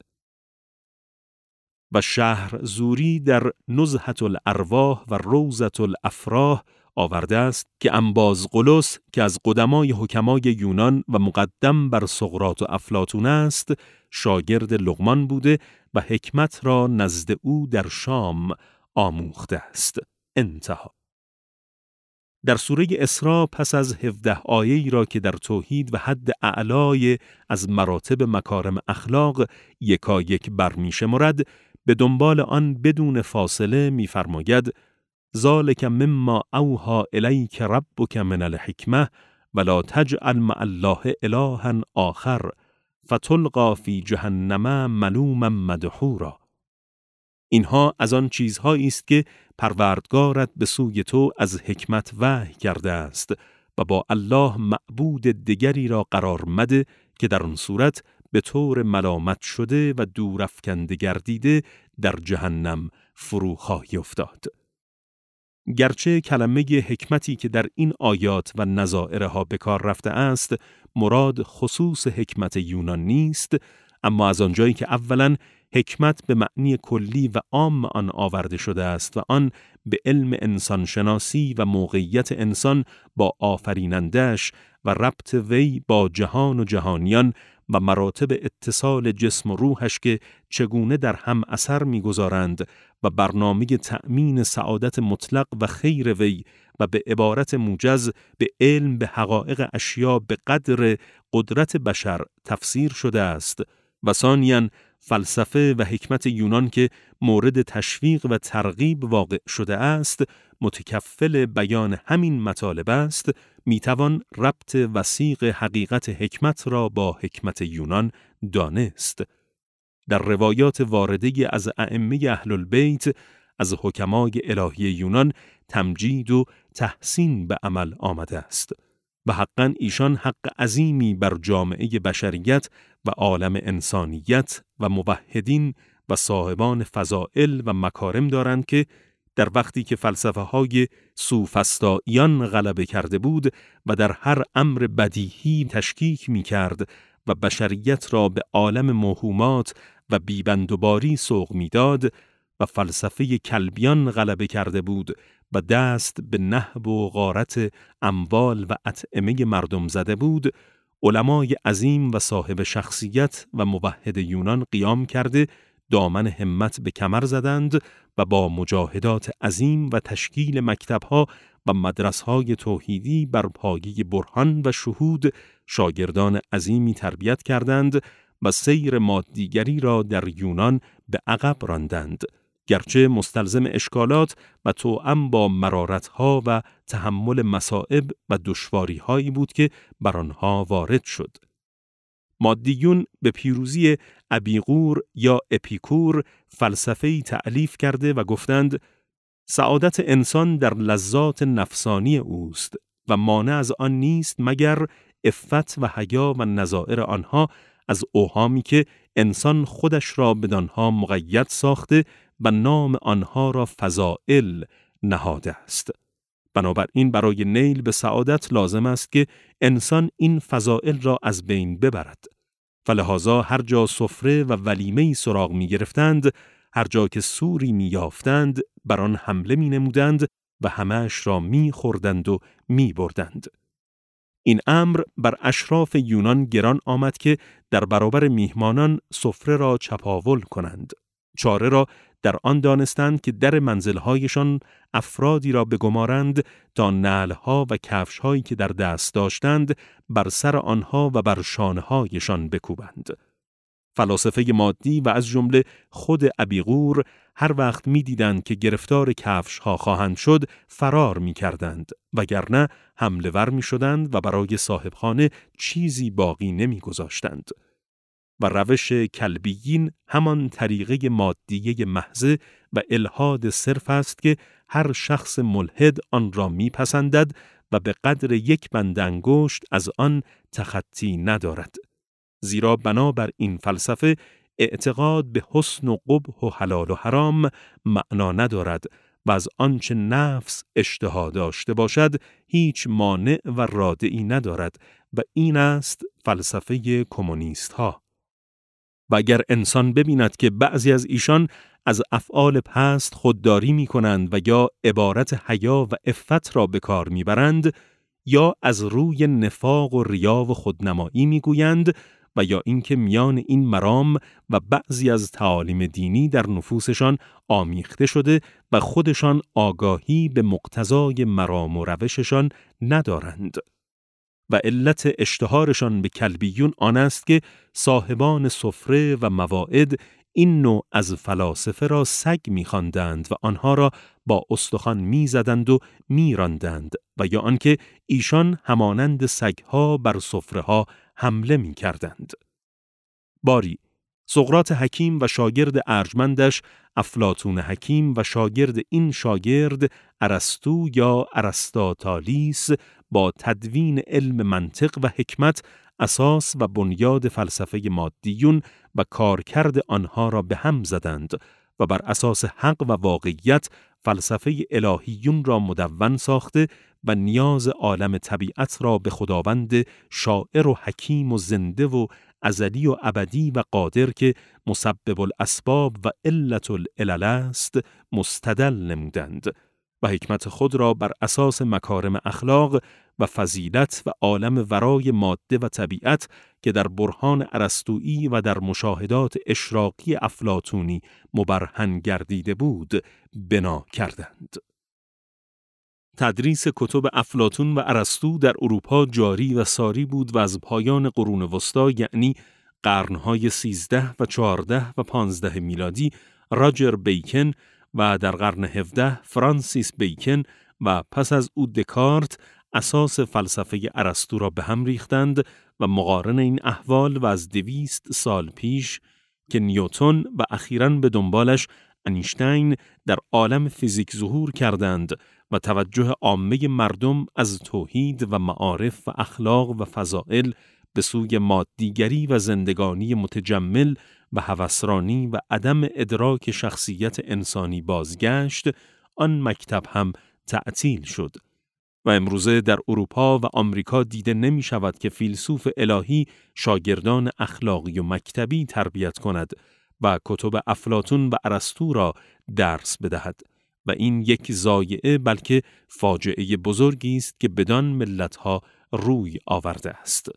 و شهر زوری در نزهة الارواح و روضة الافراح آورده است که انبازغلس که از قدمای حکمای یونان و مقدم بر سقراط و افلاطون است، شاگرد لقمان بوده و حکمت را نزد او در شام آموخته است. انتها. در سوره اسراء پس از 17 آیه‌ای را که در توحید و حد اعلای از مراتب مکارم اخلاق یکایک برمی‌شمارد، به دنبال آن بدون فاصله می‌فرماید: ذالک مما اوحی الیک ربک من الحکمة ولا تجعل مع الله الها آخر فتلقی فی جهنم ملوما مدحورا. اینها از آن چیزهایی است که پروردگارت به سوی تو از حکمت وحی کرده است و با الله معبود دیگری را قرار مده که در آن صورت به طور ملامت شده و دور افکنده گردیده در جهنم فرو خواهی افتاد. گرچه کلمه حکمتی که در این آیات و نظائرها به کار رفته است مراد خصوص حکمت یونان نیست، اما از آنجایی که اولاً حکمت به معنی کلی و عام آن آورده شده است و آن به علم انسان شناسی و موقعیت انسان با آفریننده‌اش و ربط وی با جهان و جهانیان و مراتب اتصال جسم و روحش که چگونه در هم اثر می‌گذارند و برنامه تأمین سعادت مطلق و خیر وی و به عبارت موجز به علم به حقایق اشیا به قدر قدرت بشر تفسیر شده است و ثانیاً فلسفه و حکمت یونان که مورد تشویق و ترغیب واقع شده است متکفل بیان همین مطالب است، میتوان ربط وثیق حقیقت حکمت را با حکمت یونان دانست. در روایات وارده از ائمه اهل البیت از حکمای الهی یونان تمجید و تحسین به عمل آمده است و حقاً ایشان حق عظیمی بر جامعه بشریت و عالم انسانیت و موحدین و صاحبان فضائل و مکارم دارند که در وقتی که فلسفه های سوفسطائیان غلبه کرده بود و در هر امر بدیهی تشکیک می کرد و بشریت را به عالم موهومات و بیبندوباری سوق می داد و فلسفه کلبیان غلبه کرده بود و دست به نهب و غارت اموال و اطعمه مردم زده بود، علمای عظیم و صاحب شخصیت و موحد یونان قیام کرده دامن همت به کمر زدند و با مجاهدات عظیم و تشکیل مکتبها و مدرسهای توحیدی بر پایه برهان و شهود شاگردان عظیمی تربیت کردند و سیر مادیگری را در یونان به عقب راندند، گرچه مستلزم اشکالات و توأم با مرارتها و تحمل مصائب و دشواری‌هایی بود که بر آنها وارد شد. مادیون به پیروزی ابیقور یا اپیکور فلسفه‌ای تألیف کرده و گفتند سعادت انسان در لذات نفسانی اوست و مانع از آن نیست مگر عفت و حیا و نظائر آنها از اوهامی که انسان خودش را بدانها مقید ساخته و نام آنها را فضائل نهاده است. بنابراین برای نیل به سعادت لازم است که انسان این فضائل را از بین ببرد. فلذا هر جا سفره و ولیمه‌ای سراغ می گرفتند، هر جا که سوری می یافتند، بر آن حمله می نمودند و همه‌اش را می خوردند و می بردند. این امر بر اشراف یونان گران آمد که در برابر میهمانان سفره را چپاول کنند، چاره را در آن دانستند که در منزل‌هایشان افرادی را بگمارند تا نعل‌ها و کفش‌هایی که در دست داشتند بر سر آنها و بر شانه‌هایشان بکوبند. فلاسفه مادی و از جمله خود ابیقور هر وقت می‌دیدند که گرفتار کفش‌ها خواهند شد فرار می‌کردند، وگرنه حمله ور می‌شدند و برای صاحبخانه چیزی باقی نمی‌گذاشتند. و روش کلبیین همان طریقه مادیه محض و الحاد صرف است که هر شخص ملحد آن را میپسندد و به قدر یک بند انگشت از آن تخطی ندارد. زیرا بنابر این فلسفه اعتقاد به حسن و قبح و حلال و حرام معنا ندارد و از آنچه نفس اشتها داشته باشد هیچ مانع و رادعی ندارد و این است فلسفه کمونیست ها. و اگر انسان ببیند که بعضی از ایشان از افعال پست خودداری می کنند و یا عبارت حیا و عفت را به کار می برند یا از روی نفاق و ریا و خودنمایی می گویند و یا اینکه میان این مرام و بعضی از تعالیم دینی در نفوسشان آمیخته شده و خودشان آگاهی به مقتضای مرام و روششان ندارند. و علت اشتهارشان به کلبیون آن است که صاحبان سفره و مواعظ این نوع از فلاسفه را سگ می‌خواندند و آنها را با استخوان می‌زدند و می‌راندند و یا آنکه ایشان همانند سگ‌ها بر سفره‌ها حمله می‌کردند. باری سقراط حکیم و شاگرد ارجمندش افلاطون حکیم و شاگرد این شاگرد ارسطو یا ارسطاطالیس با تدوین علم منطق و حکمت اساس و بنیاد فلسفه مادیون و کارکرد آنها را به هم زدند و بر اساس حق و واقعیت فلسفه الهیون را مدون ساخته و نیاز عالم طبیعت را به خداوند شاعر و حکیم و زنده و ازلی و ابدی و قادر که مسبب الاسباب و علت العلل است مستدل نمودند و حکمت خود را بر اساس مکارم اخلاق و فضیلت و عالم ورای ماده و طبیعت که در برهان ارسطویی و در مشاهدات اشراقی افلاطونی مبرهن گردیده بود بنا کردند. تدریس کتب افلاطون و ارسطو در اروپا جاری و ساری بود و از پایان قرون وسطی یعنی قرنهای 13 و 14 و 15 میلادی راجر بیکن و در قرن 17 فرانسیس بیکن و پس از او دکارت اساس فلسفه ارسطو را به هم ریختند و مقارن این احوال و از 200 سال پیش که نیوتن و اخیراً به دنبالش انیشتین در عالم فیزیک ظهور کردند و توجه عامه مردم از توحید و معارف و اخلاق و فضائل به سوی مادیگری و زندگانی متجمل و هوسرانی و عدم ادراک شخصیت انسانی بازگشت، آن مکتب هم تعطیل شد. و امروزه در اروپا و آمریکا دیده نمی شود که فیلسوف الهی شاگردان اخلاقی و مکتبی تربیت کند و کتب افلاطون و ارسطو را درس بدهد و این یک ضایعه بلکه فاجعه بزرگی است که بدان ملتها روی آورده است.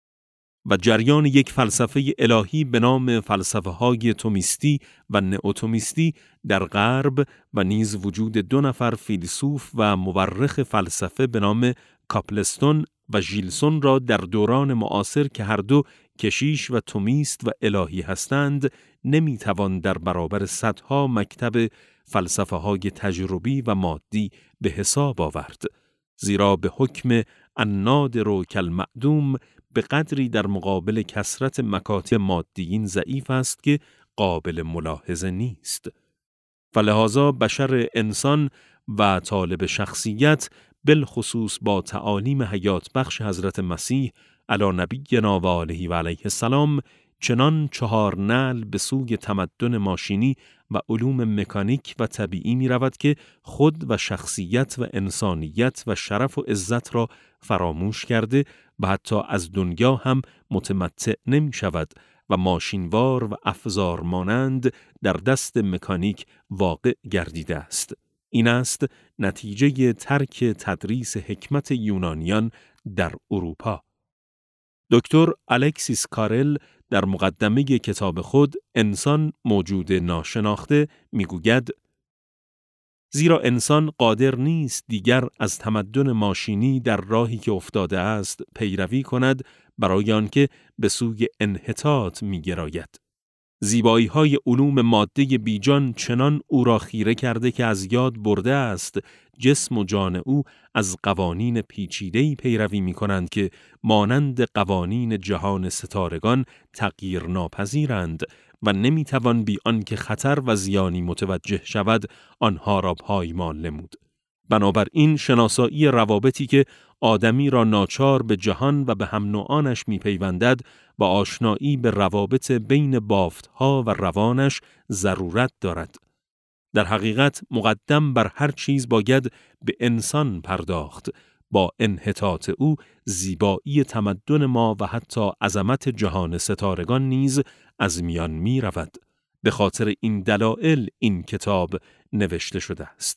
و جریان یک فلسفه الهی به نام فلسفه های تومیستی و نئوتومیستی در غرب و نیز وجود 2 نفر فیلسوف و مورخ فلسفه به نام کاپلستون و ژیلسون را در دوران معاصر که هر دو کشیش و تومیست و الهی هستند نمیتوان در برابر صدها مکتب فلسفه های تجربی و مادی به حساب آورد، زیرا به حکم النادر کالمعدوم به قدری در مقابل کثرت مکاتب مادیین ضعیف است که قابل ملاحظه نیست. فلذا بشر انسان و طالب شخصیت بالخصوص با تعالیم حیات بخش حضرت مسیح علی نبینا و آله و علیه السلام چنان 4 نعل به سوی تمدن ماشینی و علوم مکانیک و طبیعی می رود که خود و شخصیت و انسانیت و شرف و عزت را فراموش کرده و حتی از دنیا هم متمتع نمی شود و ماشینوار و افزار مانند در دست مکانیک واقع گردیده است. این است نتیجه ترک تدریس حکمت یونانیان در اروپا. دکتر الکسیس کارل در مقدمه کتاب خود انسان موجود ناشناخته میگوید زیرا انسان قادر نیست دیگر از تمدن ماشینی در راهی که افتاده است پیروی کند برای آنکه به سوی انحطاط می‌گراید. زیبایی‌های علوم ماده بیجان چنان او را خیره کرده که از یاد برده است جسم و جان او از قوانین پیچیده‌ای پیروی می‌کنند که مانند قوانین جهان ستارگان تغییر ناپذیرند و نمی‌توان بی آنکه خطر و زیانی متوجه شود آنها را پایمال نمود. بنابراین شناسایی روابطی که آدمی را ناچار به جهان و به هم نوعانش می‌پیوندد و آشنایی به روابط بین بافت‌ها و روانش ضرورت دارد. در حقیقت مقدم بر هر چیز باید به انسان پرداخت. با انحطاط او زیبایی تمدن ما و حتی عظمت جهان ستارگان نیز از میان می رود. به خاطر این دلایل این کتاب نوشته شده است.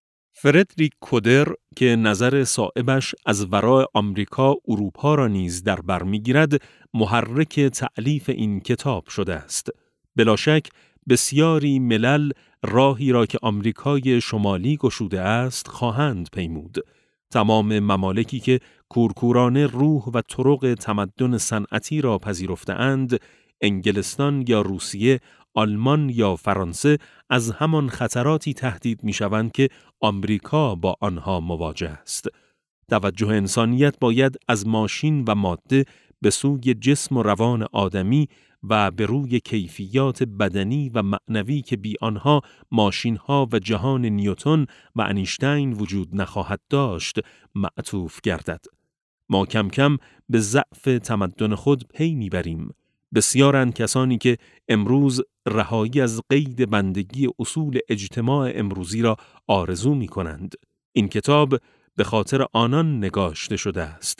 فردریک کودر که نظر صائبش از ورای آمریکا اروپا را نیز در بر می‌گیرد، محرک تألیف این کتاب شده است. بلا شک بسیاری ملل راهی را که آمریکای شمالی گشوده است خواهند پیمود. تمام ممالکی که کورکورانه روح و طرق تمدن صنعتی را پذیرفته‌اند، انگلستان یا روسیه، آلمان یا فرانسه، از همان خطراتی تهدید می‌شوند که آمریکا با آنها مواجه است. توجه انسانیت باید از ماشین و ماده به سوی جسم و روان آدمی و به روی کیفیات بدنی و معنوی که بی آنها ماشین‌ها و جهان نیوتن و انیشتین وجود نخواهد داشت معطوف گردد. ما کم کم به ضعف تمدن خود پی میبریم. بسیارند کسانی که امروز رهایی از قید بندگی اصول اجتماع امروزی را آرزو می کنند. این کتاب به خاطر آنان نگاشته شده است.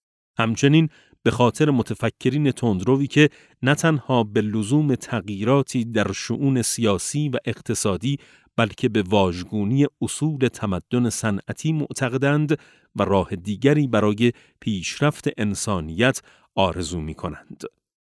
همچنین به خاطر متفکرین تندروی که نه تنها به لزوم تغییراتی در شؤون سیاسی و اقتصادی بلکه به واژگونی اصول تمدن صنعتی معتقدند و راه دیگری برای پیشرفت انسانیت آرزو می کنند.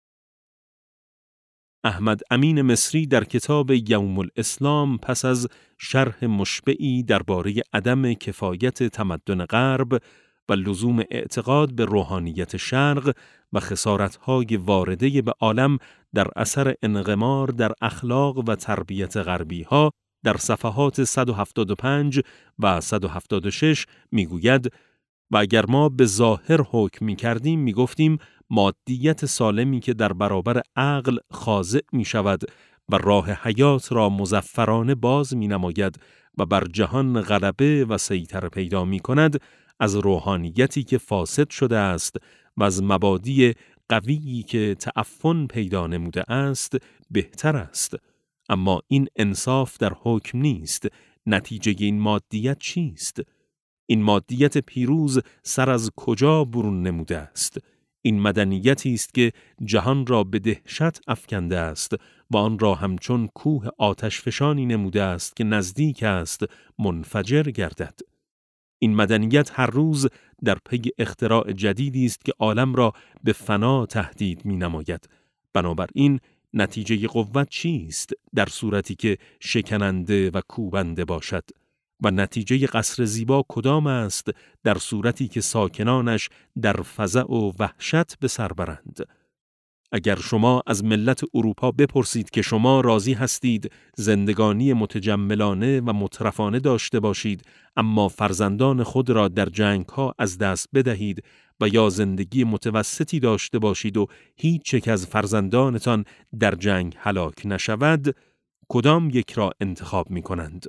احمد امین مصری در کتاب یوم الاسلام پس از شرح مشبعی درباره عدم کفایت تمدن غرب و لزوم اعتقاد به روحانیت شرق و خسارت‌های وارده به عالم در اثر انغمار در اخلاق و تربیت غربی‌ها در صفحات 175 و 176 میگوید و اگر ما به ظاهر حکم می‌کردیم می‌گفتیم مادیت سالمی که در برابر عقل خاضع می‌شود و راه حیات را مظفرانه باز می‌نماید و بر جهان غلبه و سیطره پیدا می‌کند، از روحانیتی که فاسد شده است و از مبادی قویی که تعفن پیدا نموده است بهتر است. اما این انصاف در حکم نیست. نتیجه این مادیت چیست؟ این مادیت پیروز سر از کجا برون نموده است؟ این مدنیتی است که جهان را به دهشت افکنده است و آن را همچون کوه آتش فشانی نموده است که نزدیک است منفجر گردد. این مدنیت هر روز در پی اختراع جدیدی است که عالم را به فنا تهدید می نماید. بنابراین نتیجه قوت چیست در صورتی که شکننده و کوبنده باشد؟ و نتیجه قصر زیبا کدام است در صورتی که ساکنانش در فزع و وحشت به سر برند؟ اگر شما از ملت اروپا بپرسید که شما راضی هستید زندگانی متجملانه و مترفانه داشته باشید اما فرزندان خود را در جنگ‌ها از دست بدهید و یا زندگی متوسطی داشته باشید و هیچ یک از فرزندانتان در جنگ هلاک نشود، کدام یک را انتخاب می کنند؟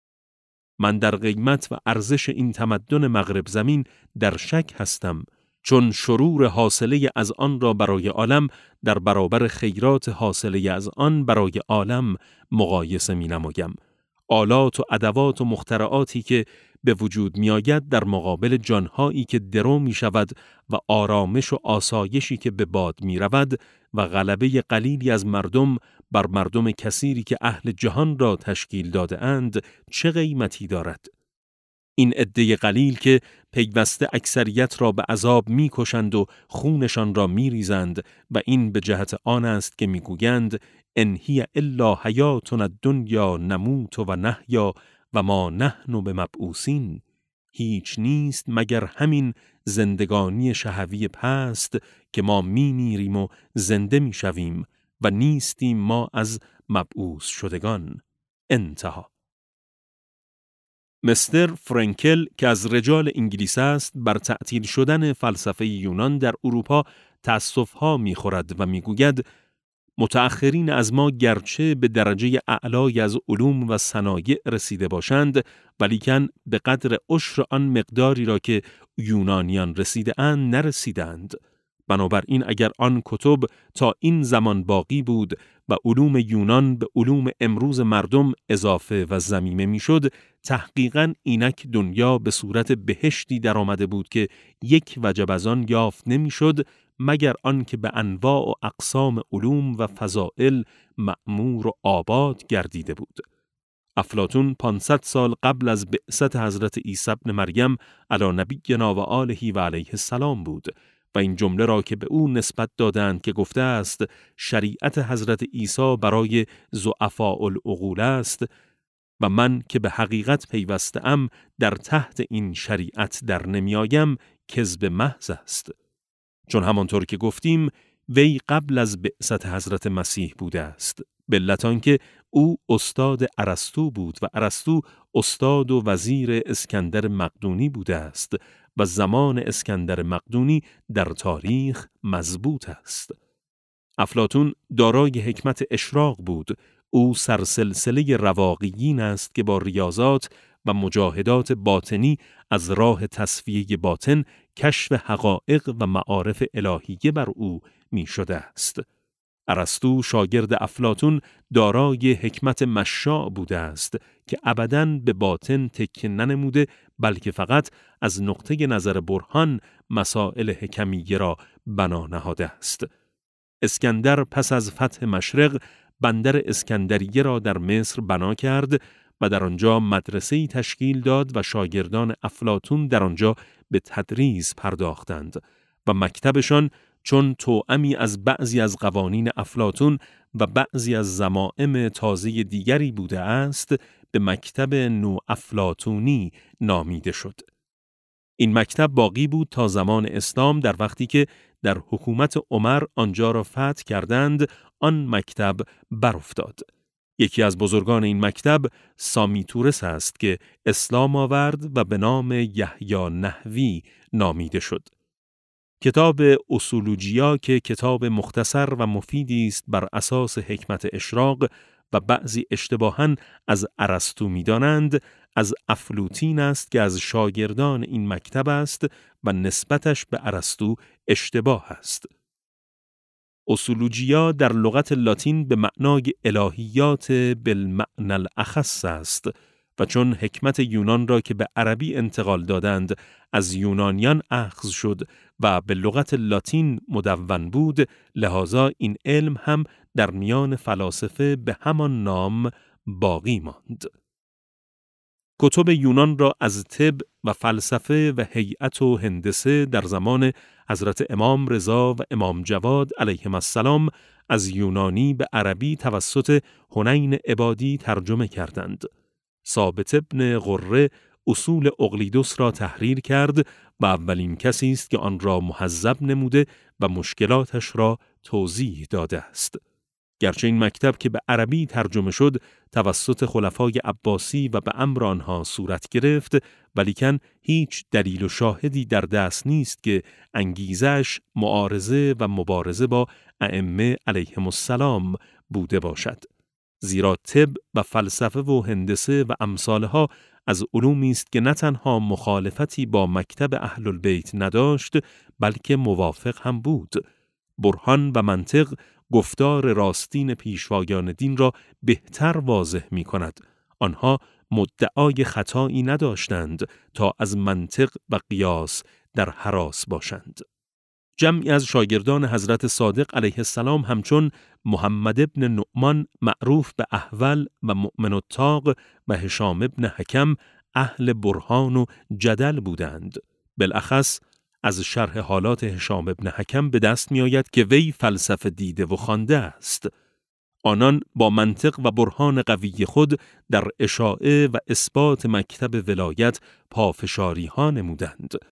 من در قیمت و ارزش این تمدن مغرب زمین در شک هستم، چون شرور حاصله از آن را برای عالم در برابر خیرات حاصله از آن برای عالم مقایسه می نمایم. آلات و ادوات و مخترعاتی که به وجود می آید در مقابل جانهایی که درو می شود و آرامش و آسایشی که به باد می رود و غلبه قلیلی از مردم بر مردم کثیری که اهل جهان را تشکیل داده اند چه قیمتی دارد؟ این عده قلیل که پیوسته اکثریت را به عذاب می‌کشند و خونشان را می‌ریزند و این به جهت آن است که می‌گویند ان هی الا حیاتنا الدنیا نموت و نحیا و ما نحن بمبعوثین. هیچ نیست مگر همین زندگانی شهوی پست که ما میمیریم و زنده میشویم و نیستیم ما از مبعوث شدگان. انتها. مستر فرانکل که از رجال انگلیس است بر تعطیل شدن فلسفه یونان در اروپا تأسف‌ها می‌خورد و می‌گوید متأخرین از ما گرچه به درجه اعلای از علوم و صنایع رسیده باشند ولیکن به قدر عشر آن مقداری را که یونانیان رسیده اند نرسیدند. بنابراین اگر آن کتب تا این زمان باقی بود و علوم یونان به علوم امروز مردم اضافه و ضمیمه میشد، تحقیقاً اینک دنیا به صورت بهشتی در آمده بود که یک وجب از آن یافت نمیشد مگر آن که به انواع و اقسام علوم و فضائل مأمور و آباد گردیده بود. افلاطون 500 سال قبل از بعثت حضرت عیسی ابن مریم علی نبینا و آله و علیه السلام بود و این جمله را که به او نسبت دادند که گفته است شریعت حضرت عیسی برای ضعفاء العقول است و من که به حقیقت پیوسته‌ام در تحت این شریعت در نمیایم، کذب محض است. چون همانطور که گفتیم وی قبل از بعثت حضرت مسیح بوده است، به علت آنکه او استاد ارسطو بود و ارسطو استاد و وزیر اسکندر مقدونی بوده است و زمان اسکندر مقدونی در تاریخ مضبوط است. افلاطون دارای حکمت اشراق بود. او سرسلسله رواقیین است که با ریاضات و مجاهدات باطنی از راه تصفیه باطن کشف حقایق و معارف الهیه بر او می شده است. ارسطو شاگرد افلاطون دارای حکمت مشاع بوده است که ابداً به باطن تکیه ننموده بلکه فقط از نقطه نظر برهان مسائل حکمیه را بنا نهاده است. اسکندر پس از فتح مشرق بندر اسکندریه را در مصر بنا کرد و در آنجا مدرسه‌ای تشکیل داد و شاگردان افلاطون در آنجا به تدریس پرداختند و مکتبشان چون توأمی از بعضی از قوانین افلاطون و بعضی از ضمائم تازه دیگری بوده است به مکتب نوافلاطونی نامیده شد. این مکتب باقی بود تا زمان اسلام. در وقتی که در حکومت عمر آنجا را فتح کردند آن مکتب برافتاد. یکی از بزرگان این مکتب سامیتورس است که اسلام آورد و به نام یحیی نحوی نامیده شد. کتاب اصولوجیا که کتاب مختصر و مفیدی است بر اساس حکمت اشراق و بعضی اشتباهاً از ارسطو می‌دانند، از افلوطین است که از شاگردان این مکتب است و نسبتش به ارسطو اشتباه است. اصولوجیا در لغت لاتین به معنای الهیات بالمعنى الاخص است و چون حکمت یونان را که به عربی انتقال دادند از یونانیان اخذ شد و به لغت لاتین مدون بود، لذا این علم هم در میان فلاسفه به همان نام باقی ماند. کتب یونان را از طب و فلسفه و هیئت و هندسه در زمان حضرت امام رضا و امام جواد علیهم السلام از یونانی به عربی توسط حنین عبادی ترجمه کردند. ثابت ابن قره اصول اقلیدس را تحریر کرد و اولین کسی است که آن را مهذب نموده و مشکلاتش را توضیح داده است. گرچه این مکتب که به عربی ترجمه شد توسط خلفای عباسی و به امر آنها صورت گرفت، ولیکن هیچ دلیل و شاهدی در دست نیست که انگیزش معارضه و مبارزه با ائمه علیهم السلام بوده باشد. زیرا طب و فلسفه و هندسه و امثالها از علومی است که نه تنها مخالفتی با مکتب اهل البیت نداشت بلکه موافق هم بود. برهان و منطق گفتار راستین پیشوایان دین را بهتر واضح می کند. آنها مدعای خطایی نداشتند تا از منطق و قیاس در هراس باشند. جمعی از شاگردان حضرت صادق علیه السلام همچون محمد ابن نعمان معروف به احول و مؤمن الطاق و هشام ابن حکم اهل برهان و جدل بودند. بالاخص از شرح حالات هشام ابن حکم به دست می آید که وی فلسفه دیده و خوانده است. آنان با منطق و برهان قوی خود در اشاعه و اثبات مکتب ولایت پافشاری ها نمودند.